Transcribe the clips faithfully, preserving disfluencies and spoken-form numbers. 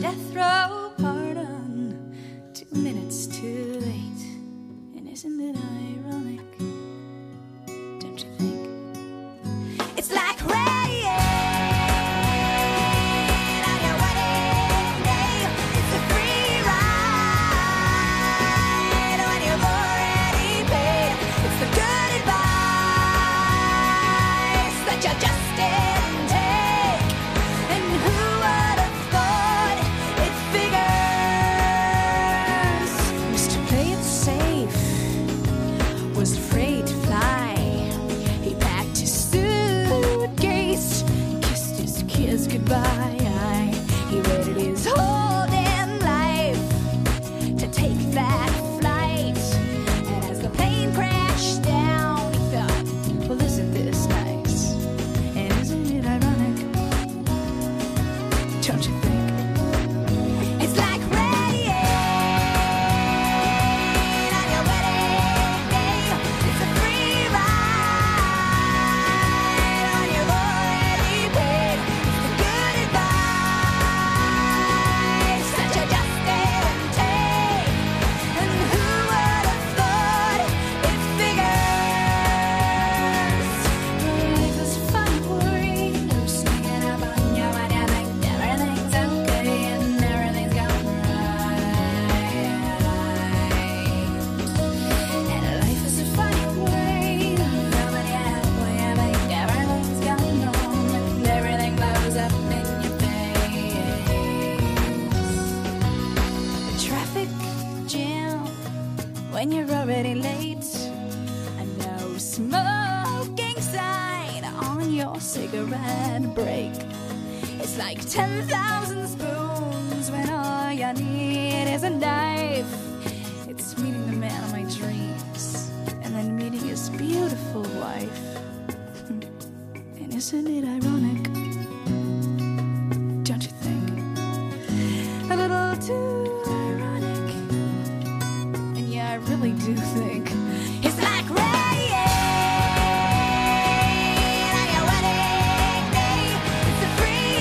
death row pardon, two minutes too late. And isn't it ironic? Don't you think? It's like rain on your wedding day. It's a free ride when you've already paid. It's the good advice that you just didn't take. And who would have thought it figures? Mister Play It Safe was afraid to fly. He packed his suitcase, kissed his kids goodbye. He waited his whole damn life to take that flight. And as the plane crashed down, he thought, well, isn't this nice? And isn't it ironic? Don't you think? It's like rain on your wedding day. It's a free ride when you've already paid. It's the good advice that you just didn't take. And who would have thought it figures? Life is fun, worry. You're sneaking up on you and you think everything's okay and everything's going right. And life is a funny way. Nobody halfway, I think everything's going wrong and everything blows up in your face. A traffic jam when you're already late. A no smoking sign on your cigarette break. It's like ten thousand spoons when all you need is a knife. It's meeting the man of my dreams and then meeting his beautiful wife. And isn't it ironic? Don't you think? A little too ironic. And yeah, I really do think it's like rain on your wedding day. It's a free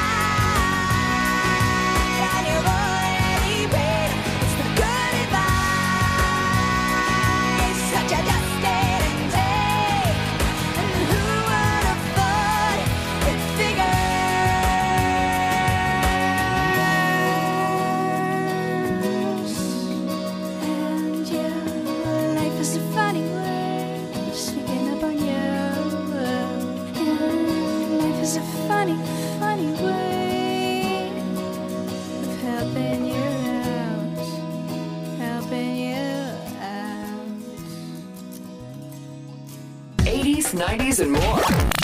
ride and you've already paid. It's the good advice that you just didn't take. And who would have thought it figures? And yeah, life is a funny way, sneaking up on you. And life is a funny, funny way of helping you out, helping you out. eighties, nineties, and more.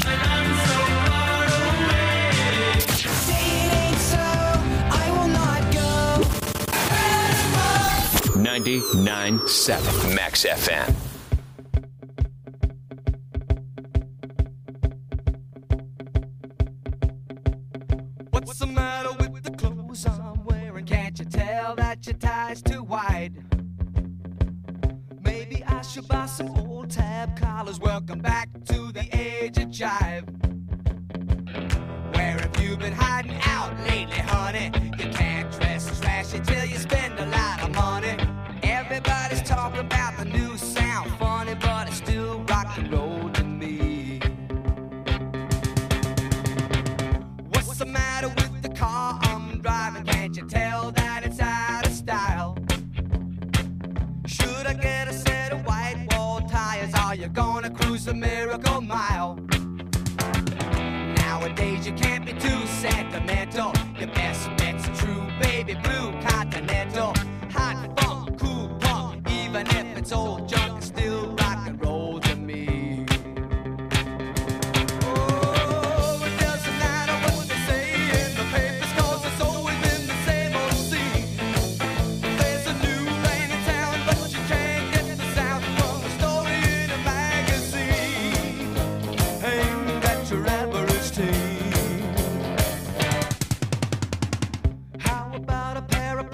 ninety-nine point seven Max F M. What's the matter with the clothes I'm wearing? Can't you tell that your tie's too wide? Maybe I should buy some old tab collars. Welcome back to the age of jive. Where have you been hiding out lately, honey? You can't dress as flashy till you spend a lot of money. Everybody's talking about the new sound, funny, but it's still rock and roll to me. What's the matter with the car I'm driving? Can't you tell that it's out of style? Should I get a set of white wall tires? Are you gonna cruise a miracle mile? Nowadays you can't be too sentimental. Your best bet's a true baby blue continental. Hot funk, cool punk, even if it's old junk, it's still rock and roll to me. Oh, it doesn't matter what they say in the papers, 'cause it's always been the same old scene. There's a new rain in town, but you can't get the sound from a story in a magazine aimed at your average teen. How about a pair of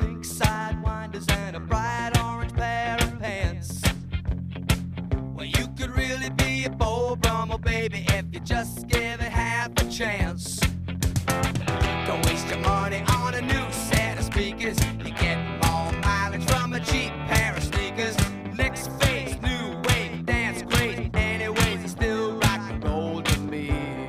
speakers. You get more mileage from a cheap pair of sneakers. Next phase, new wave, dance crazy. Anyways, it's still rock and roll to me.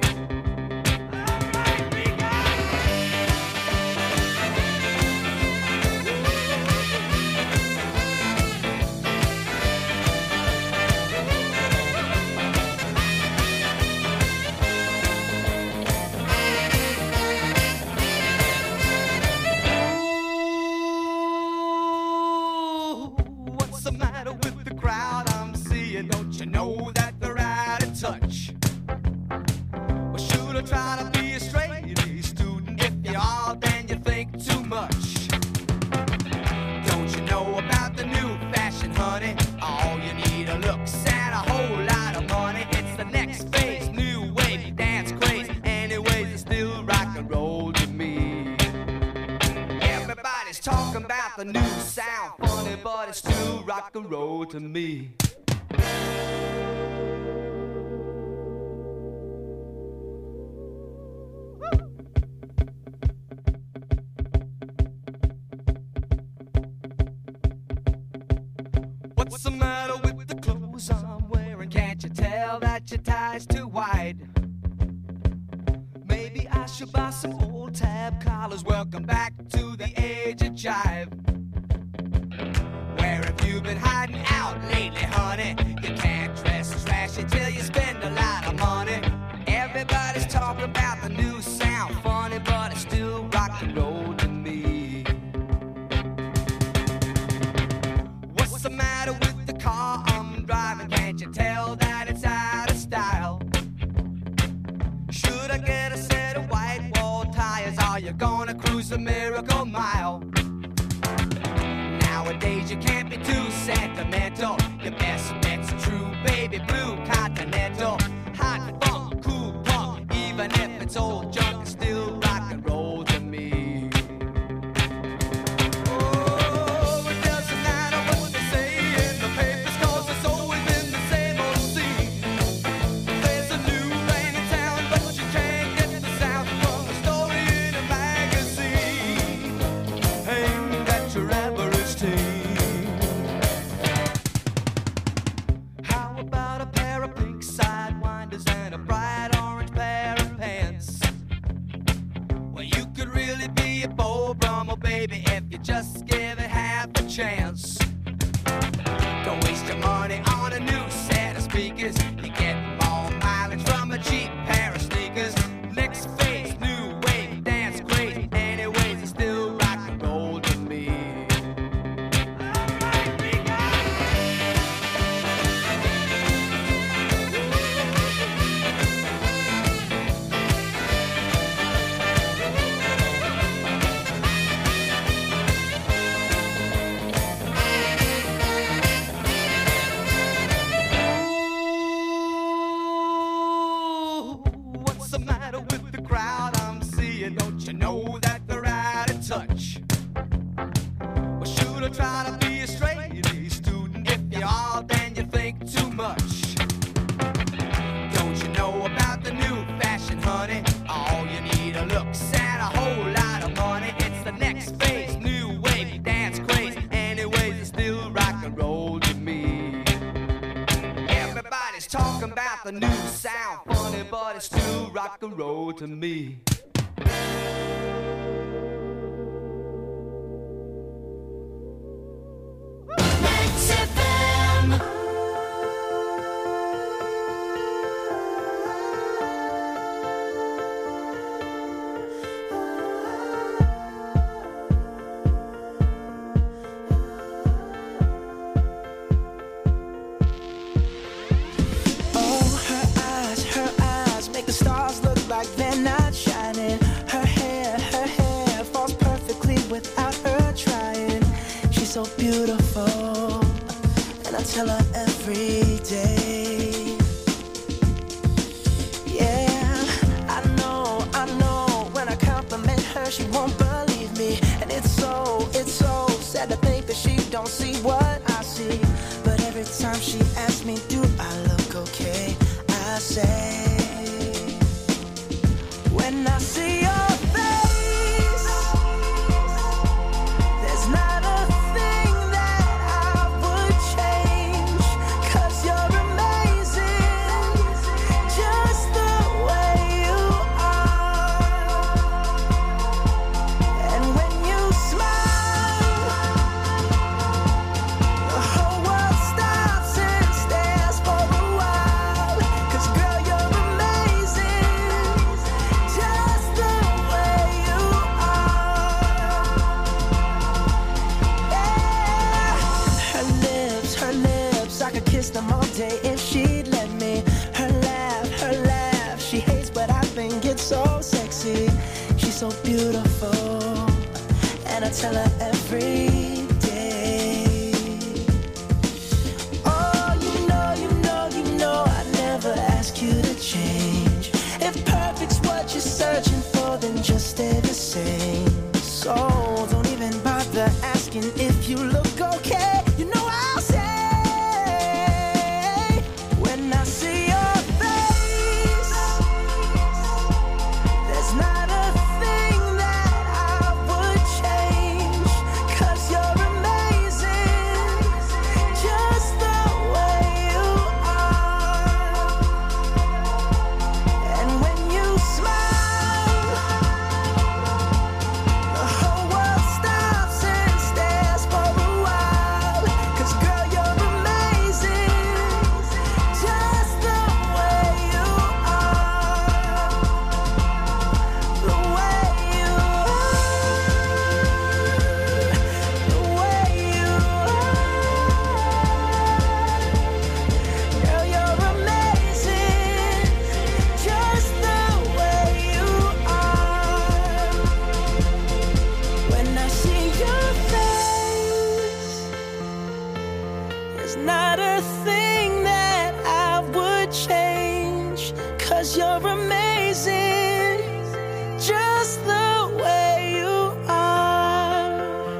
What's the matter with the crowd I'm seeing? Don't you know that they're out of touch? Well, should I try to be a straight A student? If you are, then you think too much. Don't you know about the new fashion, honey? All you need are looks and a whole lot of money. It's the next phase, new wave, dance craze. Anyways, it's still rock and roll to me. Everybody's talking about the new sound, funny, but it's still rock and roll to me. What's the matter with the clothes I'm wearing? Can't you tell that your tie's too wide? Maybe I should buy some old tab collars. Welcome back to the age of jive. Where have you been hiding out lately, honey? You can't dress trashy till you spend a lot of money. Everybody's talking about the new sound, funny, but it's still rock and roll to me. What's the matter with the car I'm driving? Can't you tell that it's out of style? Should I get a set of white wall tires? Are you gonna cruise the Miracle Mile? Nowadays you can't be too sentimental. Your best bet's true baby blue Continental. Hot funk, cool punk, even if it's old junk, it's still rock and roll to me. Oh, it doesn't matter what they say in the papers, 'cause it's always been the same old scene. There's a new rain in town, but you can't get the sound from a story in a magazine aimed at your average teen. How about a pair of pink sidewinders and a bright orange pair of pants? Well, you could really be a Beau Brummel, baby, if you just give it half a chance. Don't waste your money on a new set of speakers. You get more mileage from a cheap pair of sneakers. Next phase, new wave, dance crazy. Anyways, it's still rock and roll to me. What's the matter with the crowd I'm seeing? Don't you know that they're out of touch? Well, should I try to be a straight A student? If you are, then you think too much. Don't you know about the new fashion, honey? All you need are looks and a whole lot of money. It's the next phase, new wave, dance craze. Anyways, it's still rock and roll to me. Everybody's talking about the new sound, funny, but it's still rock and roll to me. Max F M. Oh, her eyes, her eyes make the stars look like they're not shining. Her hair, her hair falls perfectly without her trying. She's so beautiful, and I tell her every day. Yeah, I know, I know, when I compliment her, she won't believe me. And it's so, it's so sad to think that she don't see what I see. But every time she asks me, do I look okay? I say, when I see your face, and I tell her every day. Oh, you know, you know, you know I'd never ask you to change. If perfect's what you're searching for, then just stay the same. So don't even bother asking if you look okay. You know I'll say, when I see your face, there's not a thing that I would change. 'Cause you're amazing, just the way you are. And when you smile, the whole world stops and stares for a while. 'Cause girl, you're amazing, just the way you are. The way you are. The way you are. Girl, you're amazing, just the way you are. When I see your face, there's not a thing that I would change. 'Cause you're amazing, just the way you are.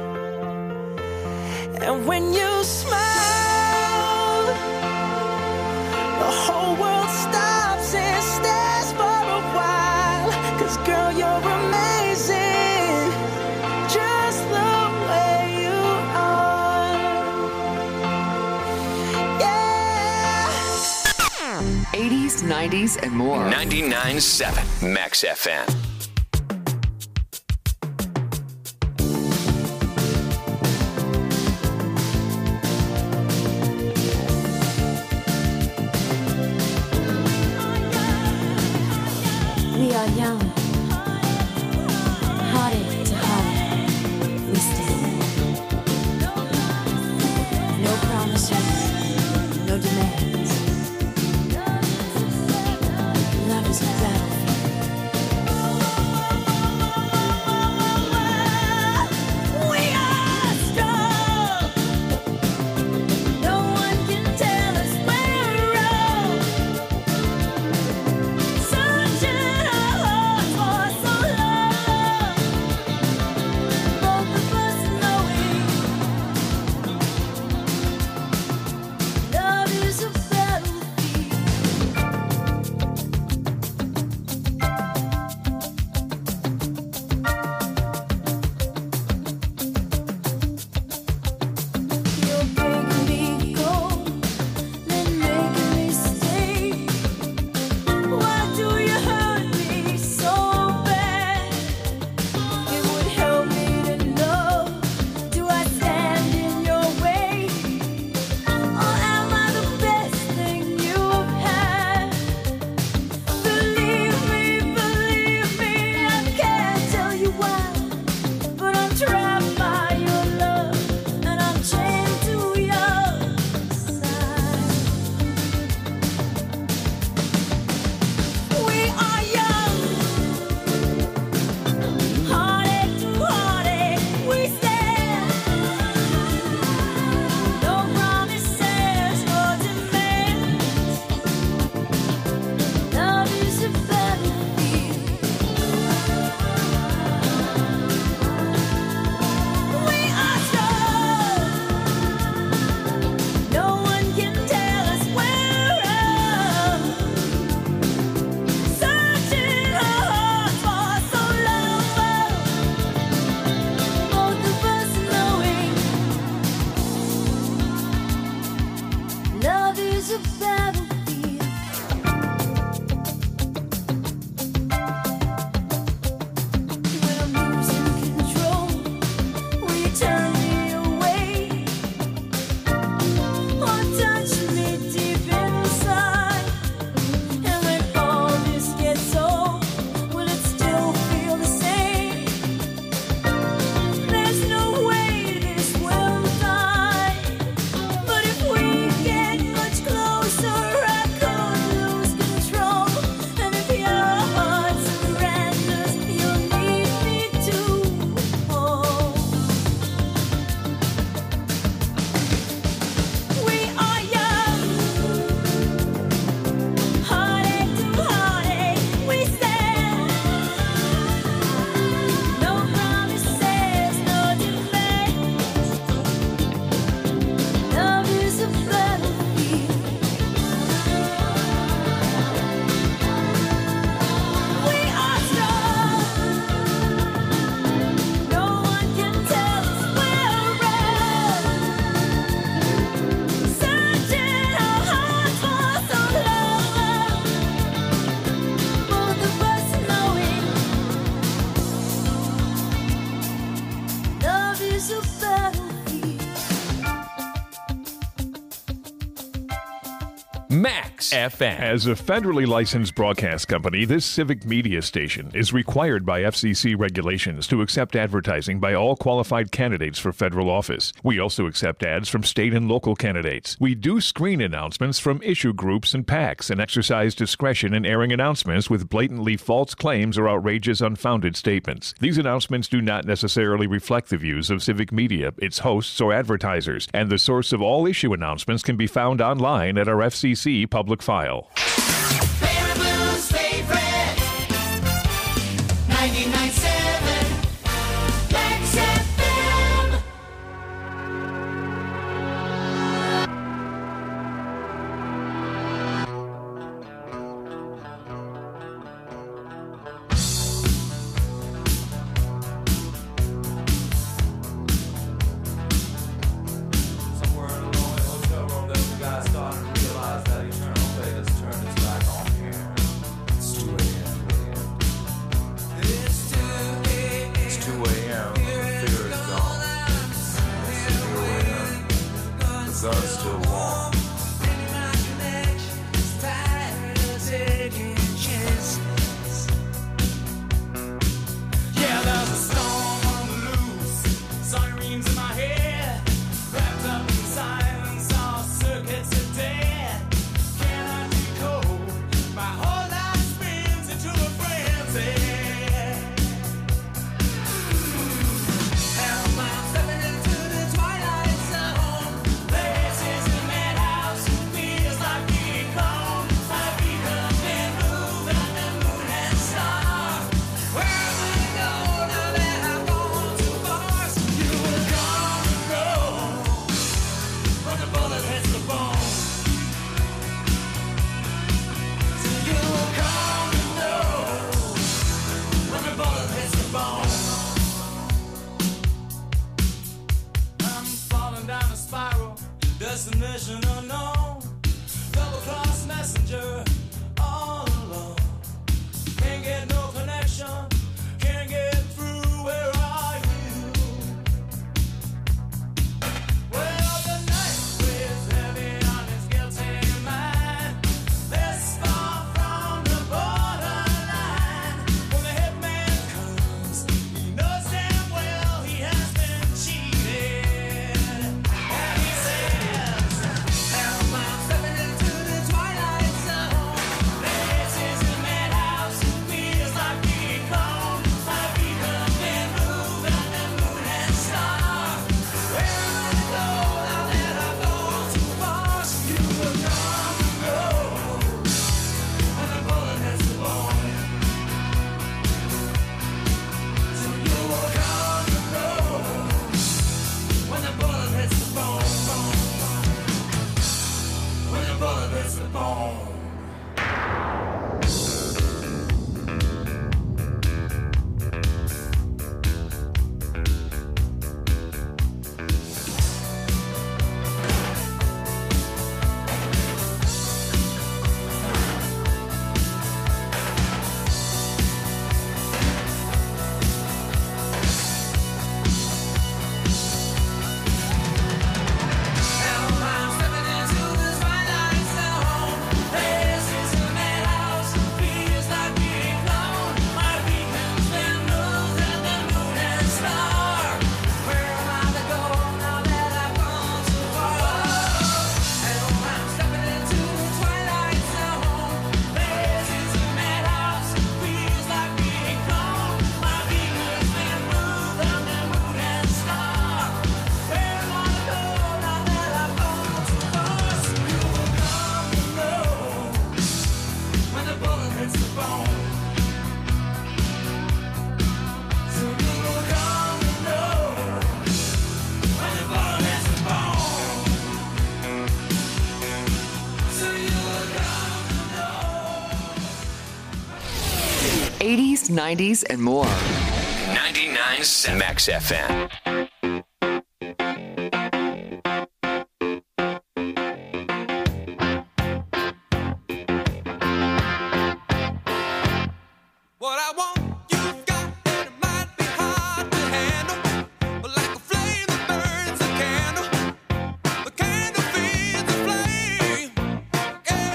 And when you smile, the whole world stops and stares for a while. 'Cause girl, you're amazing, just the way you are. Yeah. eighties, nineties, and more. ninety-nine point seven Max F M. We are young, hearted to heart, we stand. No promises, no demands. Love is a battlefield. We are strong. No one can tell us we're wrong. Sunshine our hearts Max F M. As a federally licensed broadcast company, this civic media station is required by F C C regulations to accept advertising by all qualified candidates for federal office. We also accept ads from state and local candidates. We do screen announcements from issue groups and PACs and exercise discretion in airing announcements with blatantly false claims or outrageous, unfounded statements. These announcements do not necessarily reflect the views of civic media, its hosts, or advertisers, and the source of all issue announcements can be found online at our F C C public file. Baby Blues favorite ninety-nine point seven Max F M. Somewhere in a lonely hotel room, there's a guy starting to realize that eternal fate has turned its back on him. It's two a.m. It's two a.m. The fear is gone. So here we are. The gun's still warm. Yeah, there's a storm on the loose. Sirens in my head. Wrapped up in silence, all circuits are dead. Can I decode? My whole life spins into a frenzy. Hell, I'm stepping into the twilight zone. This is the madhouse, feels like King Kong. I've become been moved on the moon and star. Where am I to go now that I've gone too far? You will come and go when the bullet hits the bone. So you will come and know when the bullet hits the bone. I'm falling down a spiral, destination unknown. Double cross messenger, all alone. Can't get no connection, can't get through. Where are you? Well, the night weighs heavy on his guilty mind. This far from the borderline. When the hitman comes, he knows damn well he has been cheated. And he says, "Help, I'm stepping into the twilight zone. This is the madhouse, feels like King Kong. I've become been moved on the moon and star. Where am I to go now that I've gone too far? You will come and go when the bullet hits the bone. So you will come and go when the bullet hits the bone. When the bullet hits the bone." I'm stepping into the twilight zone. This is the madhouse, feels like King Kong. My beacon's been moved and the moon and star. Where am I to go now that I've gone too far? I'm stepping into the twilight zone. This is the madhouse, feels like King Kong. My beacon's been moved and the moon and star. Where am I to go now that I've gone too far? So you will come and know when the bullet hits the bone. So you will come and know when the bullet hits the bone. So you will come and know. eighties, nineties, and more. ninety-nine point seven Max F M. What I want, you've got, and it might be hard to handle. But like a flame that burns a candle, the candle feeds the flame. Yeah.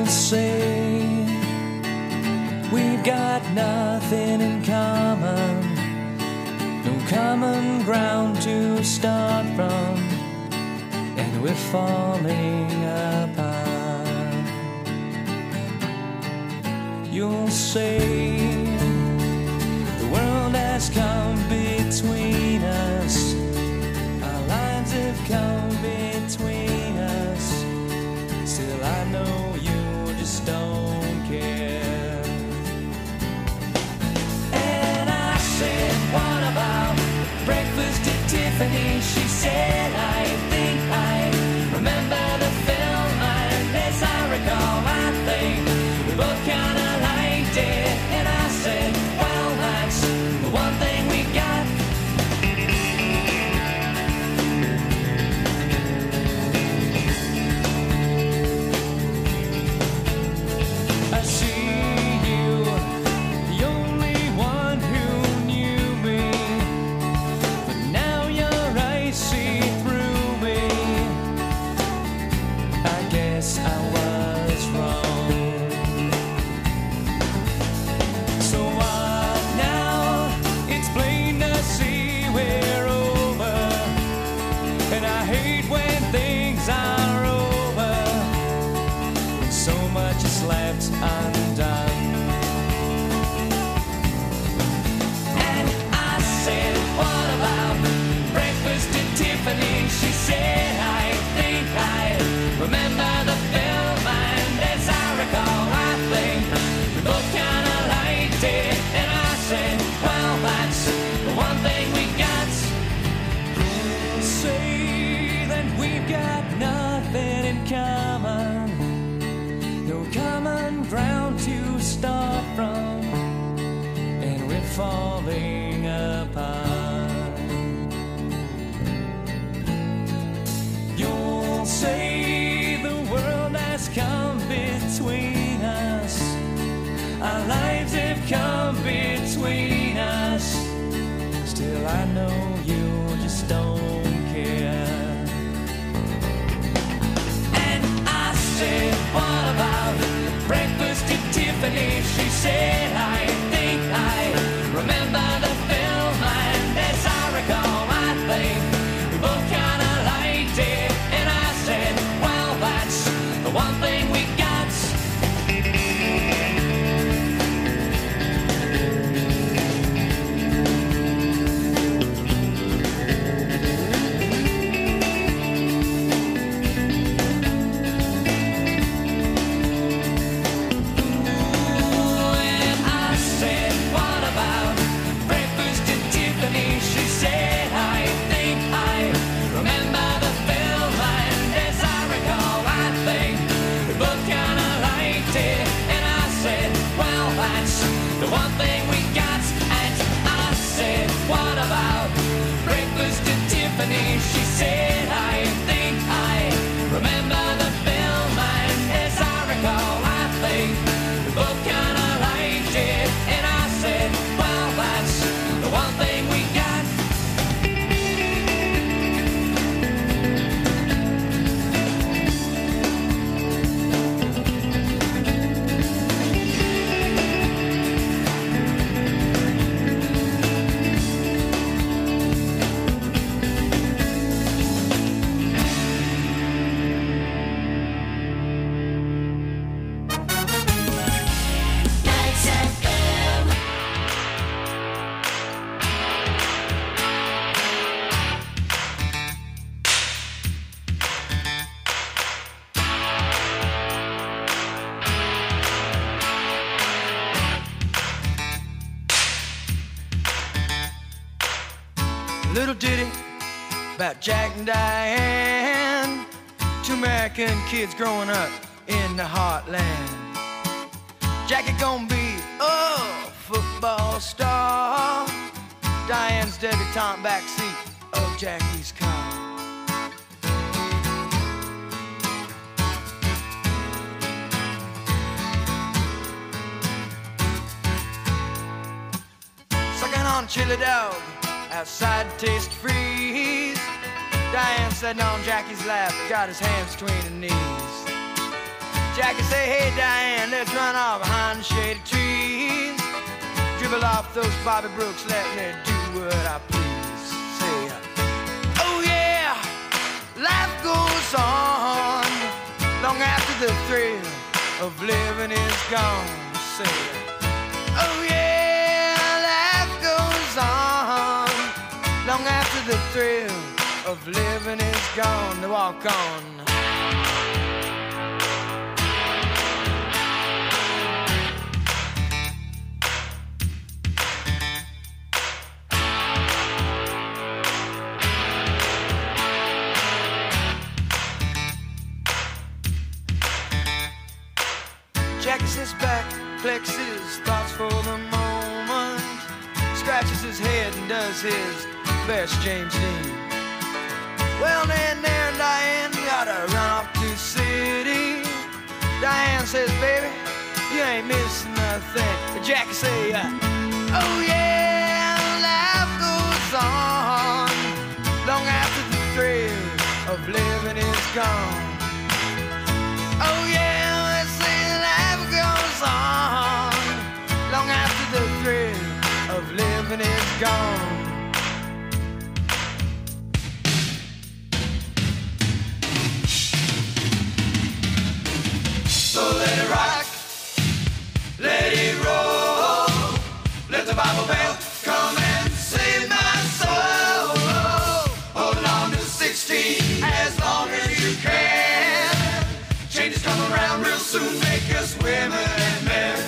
You'll say we've got nothing in common, no common ground to start from, and we're falling apart. You'll say the world has come between us, our lines have come between us. Still I know you just don't care. And I said, what about breakfast at Tiffany? She said, I think I remember the film, and as I recall, I think we both kinda liked it. And I said, well, that's the one thing we got. I see you, the only one who knew me, but now your eyes see through me. I guess I was wrong. So what now? It's plain to see we're over, and I hate when things are over, when so much is left undone. And I said, what about breakfast at Tiffany? She said, I think I remember the film, and as I recall, I think we both kinda liked it. And I said, well, that's the one thing we got. Say that we've got nothing in common, no common ground to start from, and we're falling apart. You'll say the world has come between us, our lives have come between us. Still I know you just don't care. And I said, what about breakfast at Tiffany? She said, I think I remember the film, and as I recall, I think we both kinda liked it. And I said, well, that's the one thing we got. And I said, what about breakfast at Tiffany? She said, I think I remember the film, and as I recall, I think we both kinda liked it. And I said, well, that's the one thing we got. And I said, what about breakfast at Tiffany? She said, I think I remember the film, and as I recall, I think we both kinda liked it. And I said, well, that's the one thing we got. Nights F M. Little ditty about Jack and Diane, two American kids growing up in the heartland. Jackie gonna be a football star, Diane's debutante backseat of Jackie's car. Sucking on a chili dog outside to taste freeze. Diane sitting on Jackie's lap, got his hands between her knees. Jackie say, hey Diane, let's run off behind the shady trees. Dribble off those Bobby Brooks, let me do what I please. Say, oh yeah, life goes on long after the thrill of living is gone. Say, oh yeah, life goes on long after the thrill of living is gone. To walk on. Jackie sits back, collects his thoughts for the moment, scratches his head and does his best James Dean. Well, then there Diane gotta run off to the city. Diane says, baby, you ain't missing nothing. But Jackie say, uh, oh yeah, life goes on long after the thrill of living is gone. Oh yeah, on long after the thrill of living is gone. So let it rock, let it roll, let the Bible belt come and save my soul. Hold on to sixteen as long as you can. Changes come around real soon, make us women and men.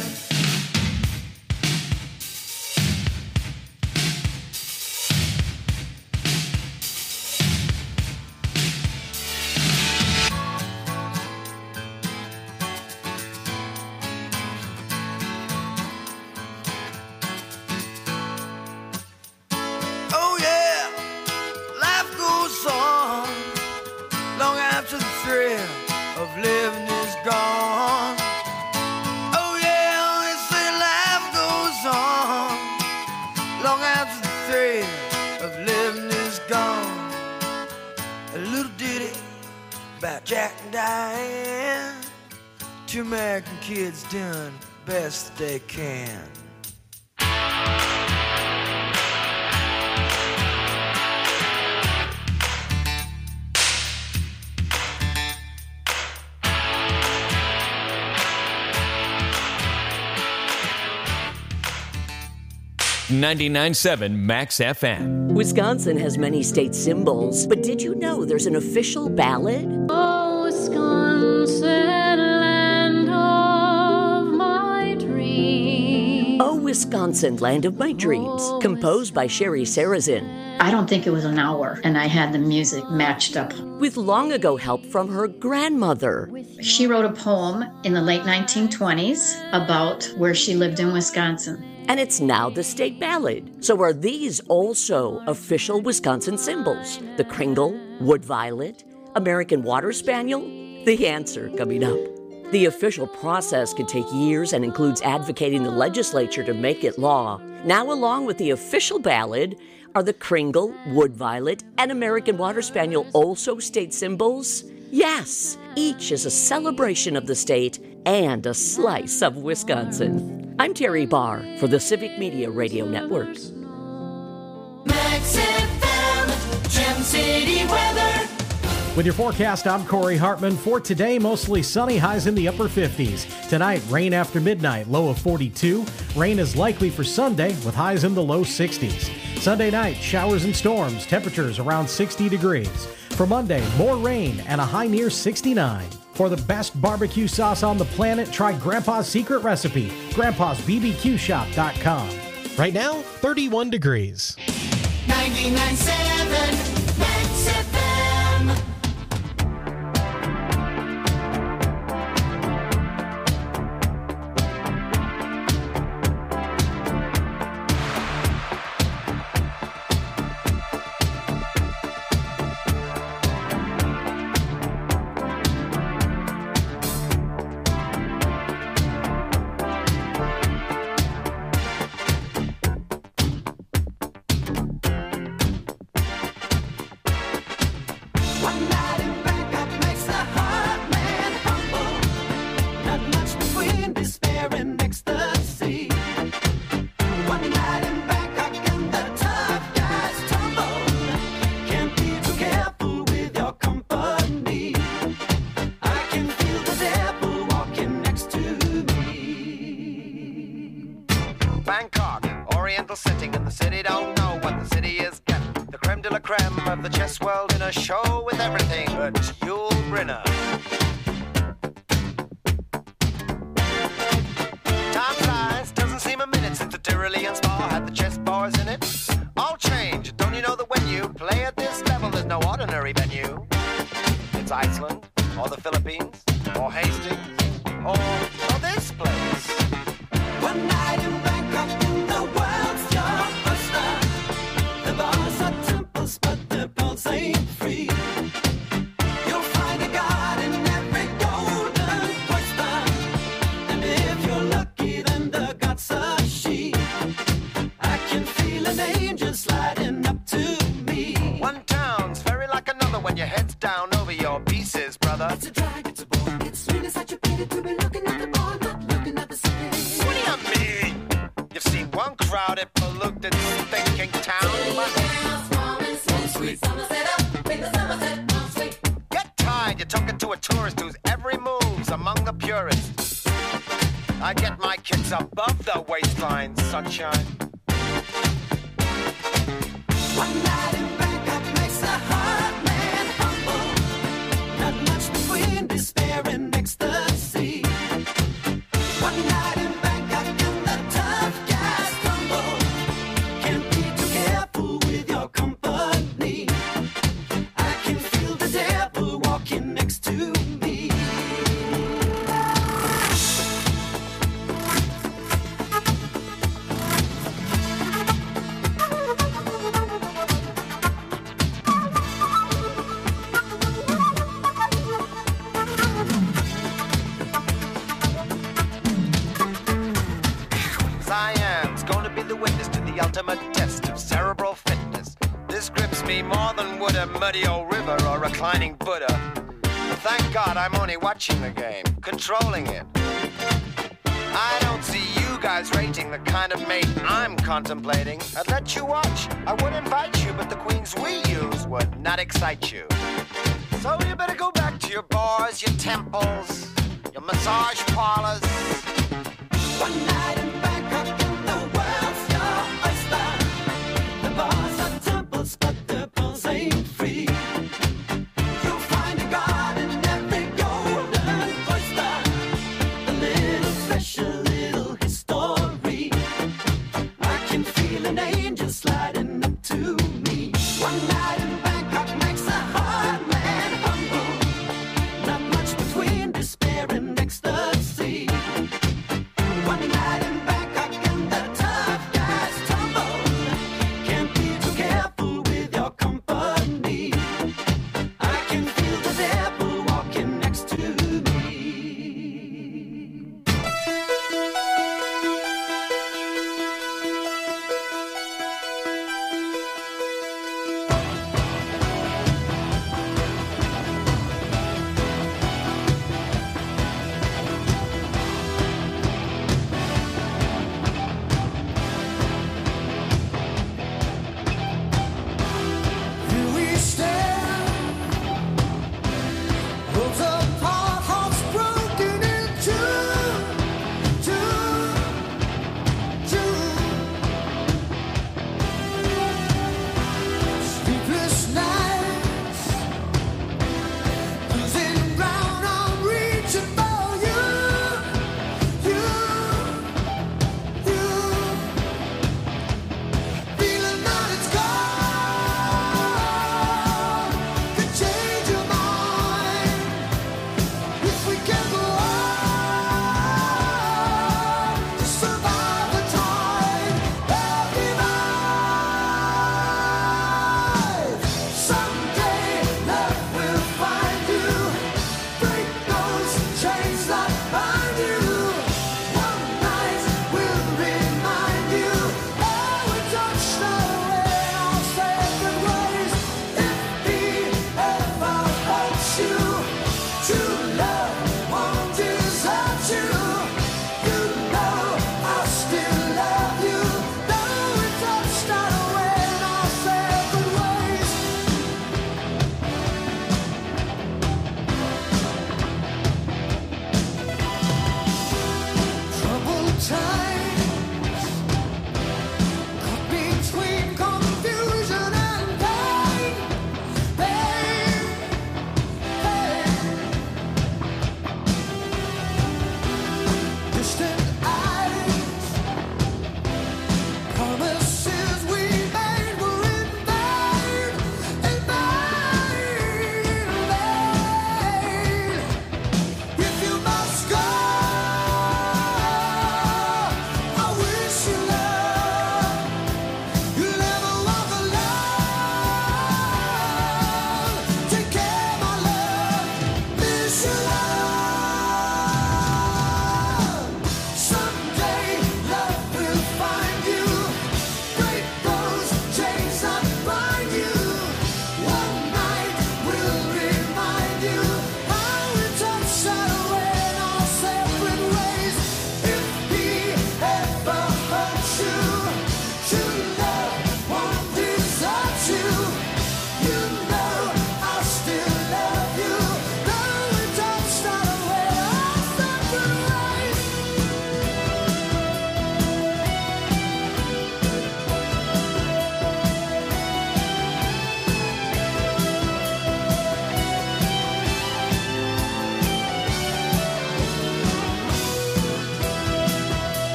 Oh yeah, life goes on long after the thrill of living is gone. Oh yeah, they say life goes on long after the thrill of living is gone. A little ditty about Jack and Diane. Two American kids doing the best they can. ninety-nine point seven Max F M. Wisconsin has many state symbols, but did you know there's an official ballad? Oh, Wisconsin, land of my dreams. Oh, Wisconsin, Land of My Dreams, composed by Sherry Sarazin. I don't think it was an hour, and I had the music matched up. With long ago help from her grandmother. She wrote a poem in the late nineteen twenties about where she lived in Wisconsin. And it's now the state ballad. So are these also official Wisconsin symbols? The Kringle, Wood Violet, American Water Spaniel? The answer coming up. The official process can take years and includes advocating the legislature to make it law. Now, along with the official ballad, are the Kringle, Wood Violet, and American Water Spaniel also state symbols? Yes, each is a celebration of the state and a slice of Wisconsin. I'm Terry Barr for the Civic Media Radio Network. Max F M, Gem City weather. With your forecast, I'm Corey Hartman. For today, mostly sunny, highs in the upper fifties. Tonight, rain after midnight, low of forty-two. Rain is likely for Sunday, with highs in the low sixties. Sunday night, showers and storms, temperatures around sixty degrees. For Monday, more rain and a high near sixty-nine. For the best barbecue sauce on the planet, try Grandpa's secret recipe, grandpas b b q shop dot com. Right now, thirty-one degrees. ninety-nine point seven Max F M. Westworld in a show with everything but Yul Brynner. Time flies, doesn't seem a minute since the Tyrolean Spa had the chess bars in it. All change, don't you know that when you play at this level, there's no ordinary venue? It's Iceland, or the Philippines, or Hastings, or, or this place. One night in Bangkok, in the world's your oyster. The bars are temples, but the pulse ain't free. You'll find a god in every golden oyster. And if you're lucky, then the god's a she. I can feel an angel sliding up to me. One town's very like another when your head's down over your pieces, brother. It's a drag, it's a bore, it's sweet, it's such a pity to be looking at the bar, not looking at the city. What do you mean? You've seen one crowded, polluted, stinking town. Get tired, you're talking to a tourist whose every move's among the purists. I get my kids above the waistline, sunshine. One night in Bangkok makes a hard man humble. Not much between despair and ecstasy. One night in Bangkok and the tough guys crumble. Can't be too careful with your company. I can feel the devil walking next to me. Siam's going to be the witness to the ultimate test of cerebral fitness. This grips me more than would a muddy old river or a reclining Buddha. But thank God I'm only watching the game, controlling it. I don't see you guys rating the kind of mate I'm contemplating. I'd let you watch, I would invite you, but the queens we use would not excite you. So you better go back to your bars, your temples, your massage parlors. One night in Bangkok and the world's your oyster. The bars are temples, but the pulse ain't free. You'll find a god in every golden oyster. A little flesh, a little history. I can feel an angel sliding up to me. One night in Bangkok makes a hard man humble. Not much between despair and ecstasy. One night in Bangkok and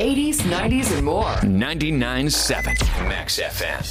eighties, nineties, and more. ninety-nine point seven Max F M.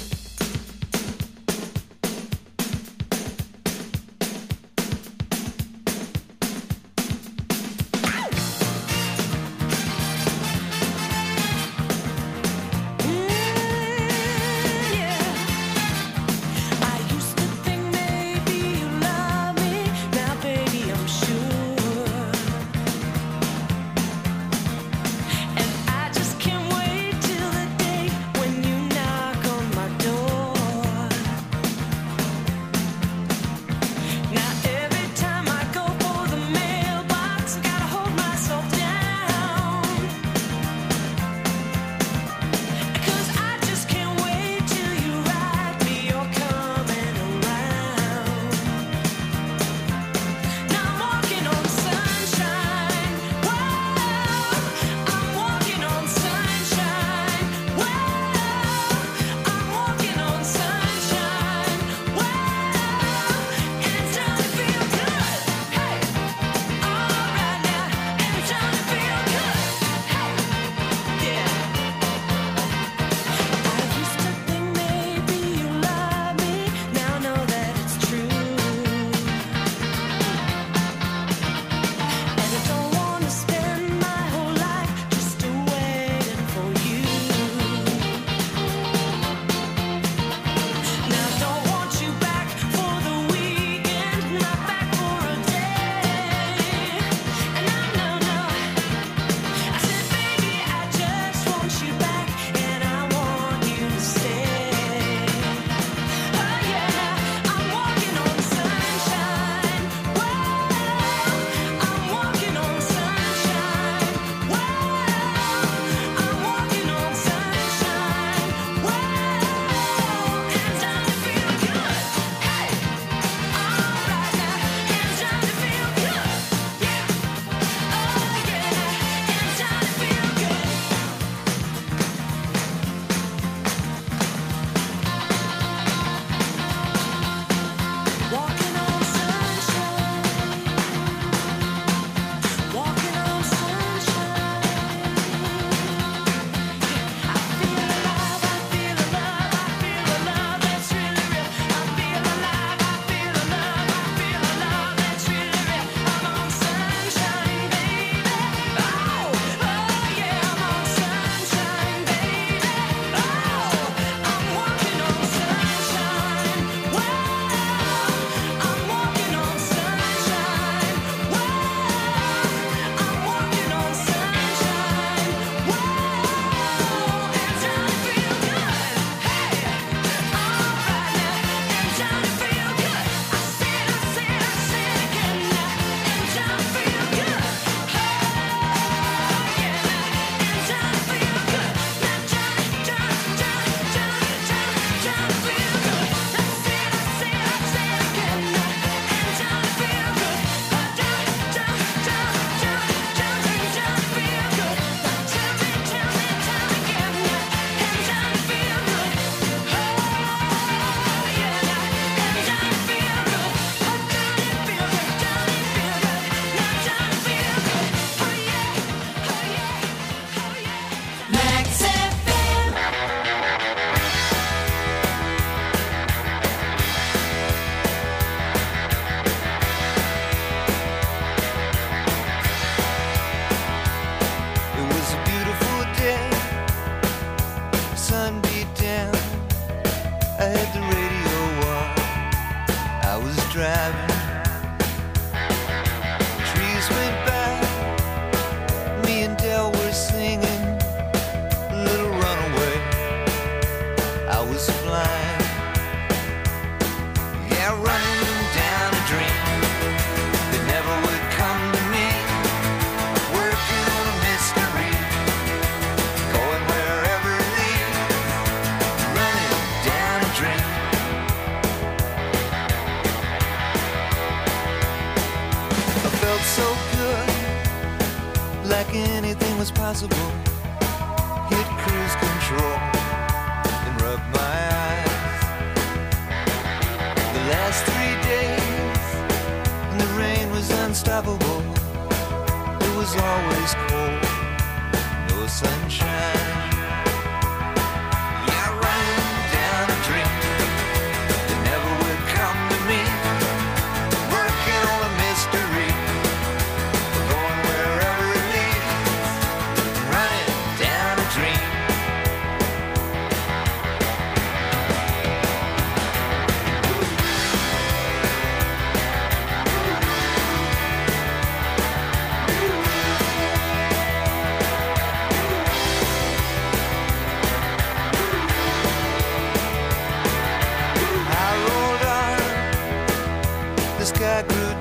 was possible. Hit cruise control and rub my eyes. The last three days, and the rain was unstoppable. It was always cold, no sun.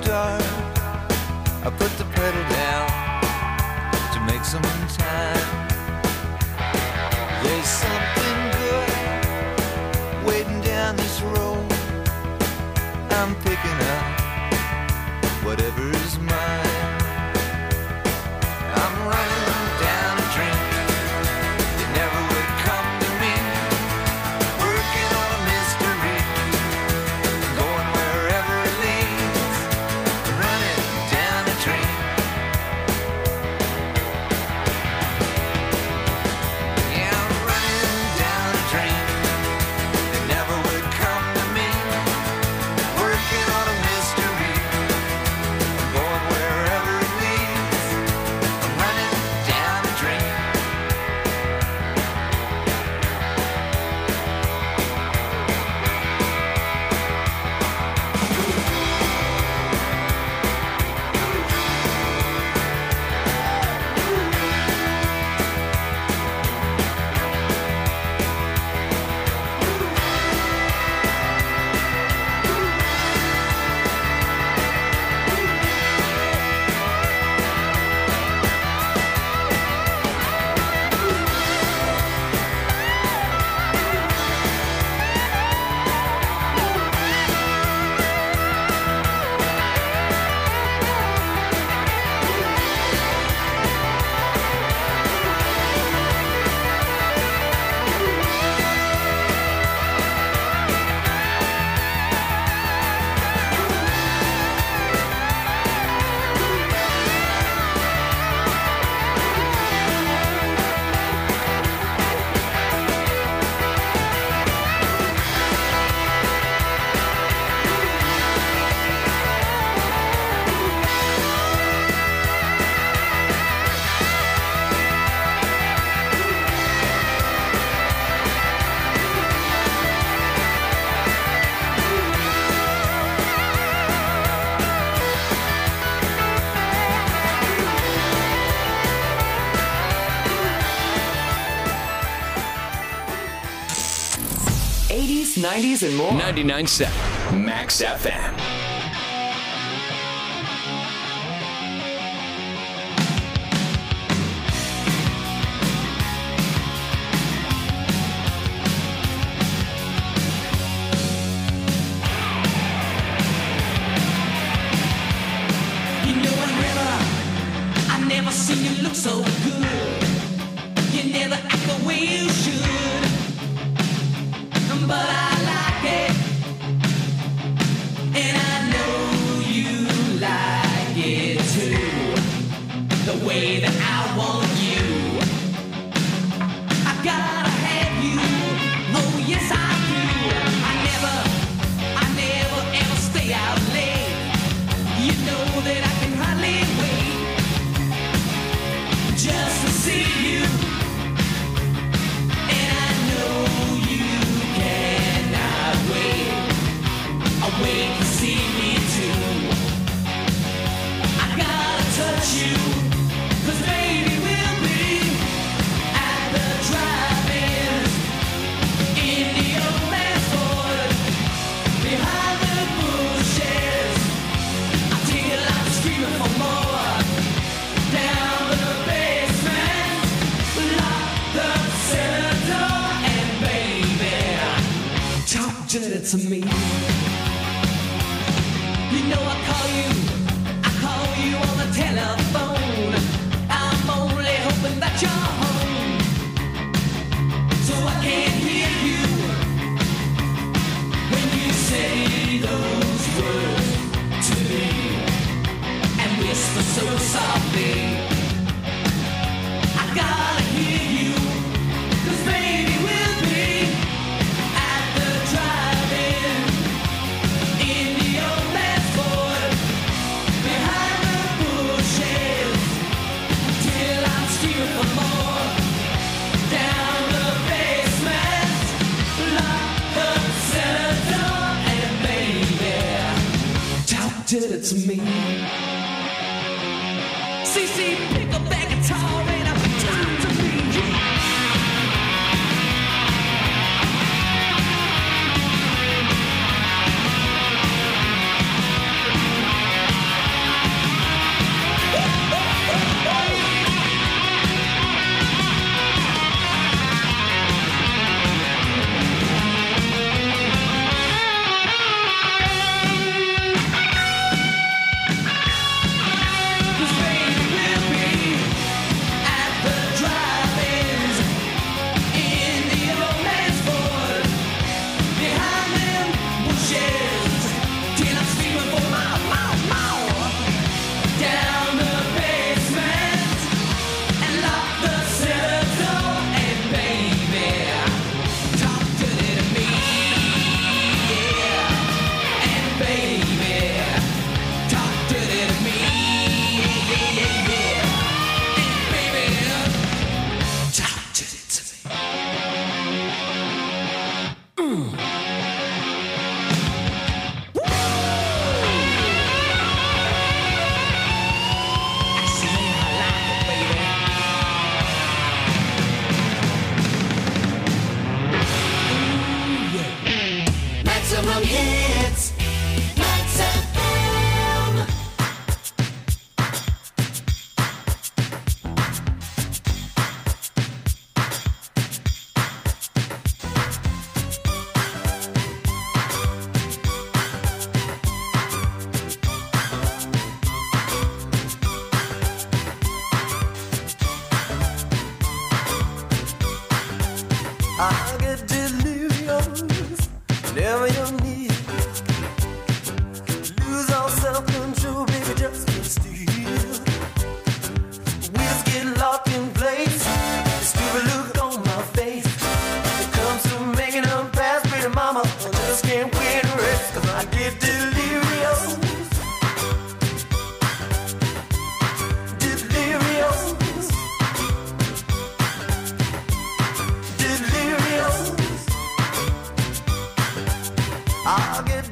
dark, I put the pedal down to make some time. There's something good waiting down this road. I'm picking up whatever's mine. I'm running down a dream that never would come to me. Working on a mystery, going wherever it leads. Running down a dream. Yeah, I'm running down a dream that never would come to me. Working on a mystery, going wherever it leads. I'm running down a dream. eighties, nineties, and more. ninety-nine point seven Max F M. You know I never, I never seen you look so good. You never act the way you should, but I like it, and I know you like it too. The way that I want you, I gotta have you. Oh yes I do. I never, I never ever stay out late. You know that I can hardly wait just to see you. And I know you cannot wait. I wait to see me too. I gotta touch you, 'cause baby we'll be at the drive-in in the old man's Ford, behind the bushes, until I'm screaming for more. Down the basement, lock the cellar door, and baby, talk dirty to me. You know I call you, I call you on the telephone. I'm only hoping that you're home, so I can hear you when you say those words to me and whisper so softly. I gotta hear you, 'cause baby we'll be at the drive-in in the old man's Ford, behind the bushes, till I'm screaming for more. Down the basement, lock the cellar door, and baby, talk dirty to me. C C, pick up that guitar and I'm time to be. hits. Max F M. I get delirious whenever you're near. Lose all self-control, baby, just can't steal. Wheels get locked in place. The stupid look on my face. It comes to making a pass, pretty mama. I just can't win a race, 'cause I get delirious. Delirious. Delirious. I'll get